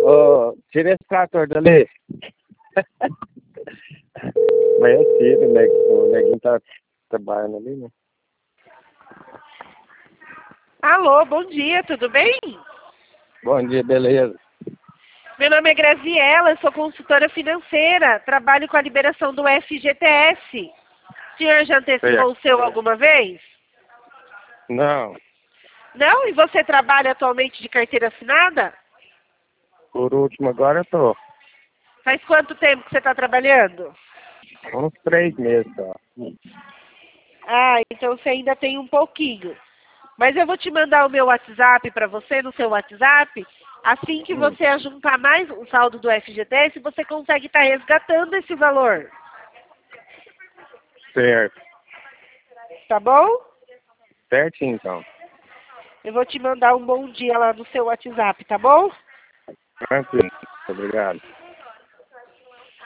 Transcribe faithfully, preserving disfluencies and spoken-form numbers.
Ô, tira esse trator dali. Mas eu tiro, né? O neguinho tá trabalhando ali, né? Alô, bom dia, tudo bem? Bom dia, beleza. Meu nome é Graziela, eu sou consultora financeira, trabalho com a liberação do F G T S. O senhor já antecipou o seu alguma vez? Não, Não? E você trabalha atualmente de carteira assinada? por último agora eu tô. Faz quanto tempo que você está trabalhando? Uns três meses só. Ah, então você ainda tem um pouquinho. Mas eu vou te mandar o meu WhatsApp para você, no seu WhatsApp. Assim que Hum. você ajuntar mais o saldo do F G T S, você consegue estar resgatando esse valor. Certo. Tá bom? Certinho, então. Eu vou te mandar um bom dia lá no seu WhatsApp, tá bom? Tranquilo. Obrigado.